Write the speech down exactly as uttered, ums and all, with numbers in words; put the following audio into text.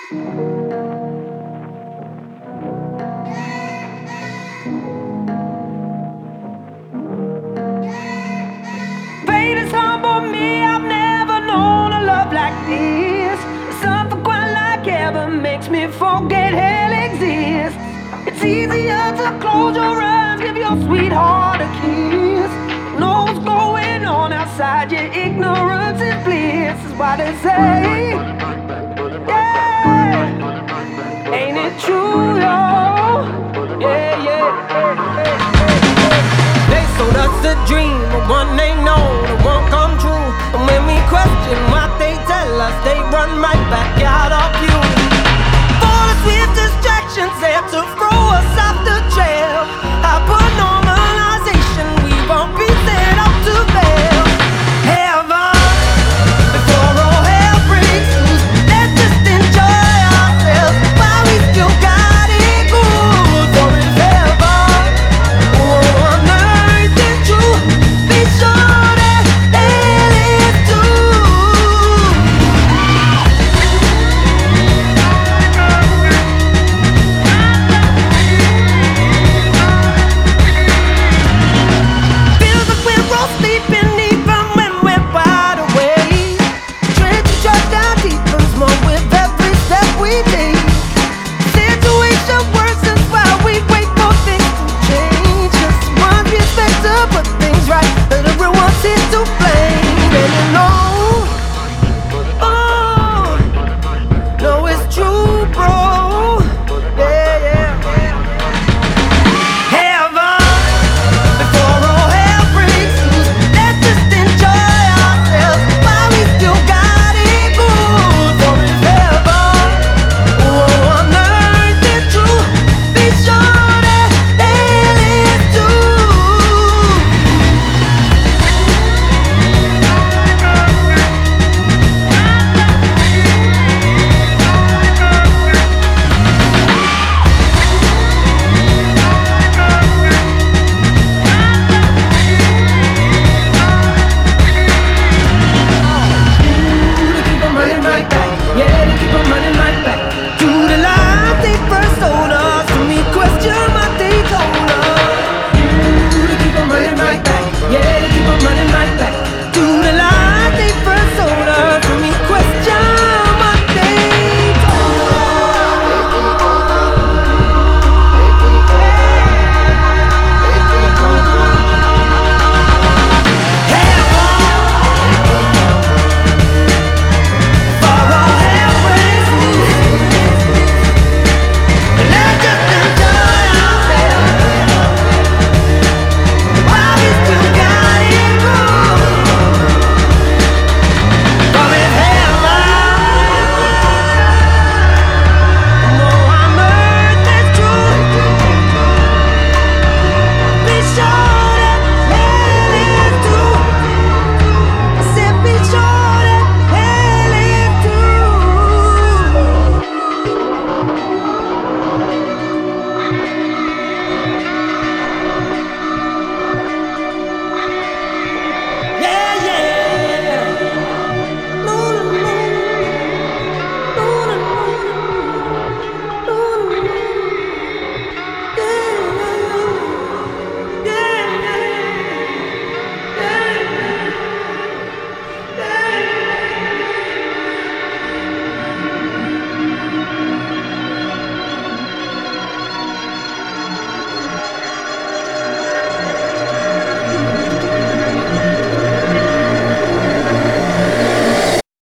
Fate has humbled me, I've never known a love like this. Something quite like heaven makes me forget hell exists. It's easier to close your eyes, give your sweetheart a kiss. Know what's going on outside, your ignorance is bliss, is what they say. Yeah, ain't it true, y'all? Yeah, yeah, yeah, yeah. They sold us a dream, but one they know it won't come true. And when we question what they tell us, they run right back out of view. Full of swift distractions there to throw us off the trail.